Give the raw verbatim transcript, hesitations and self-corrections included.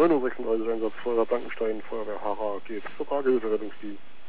neun Uhr sechsunddreißig Einsatz Feuerwehr Blankenstein, Feuerwehr Hara geht zur Radiohilfe Rettungsdienst.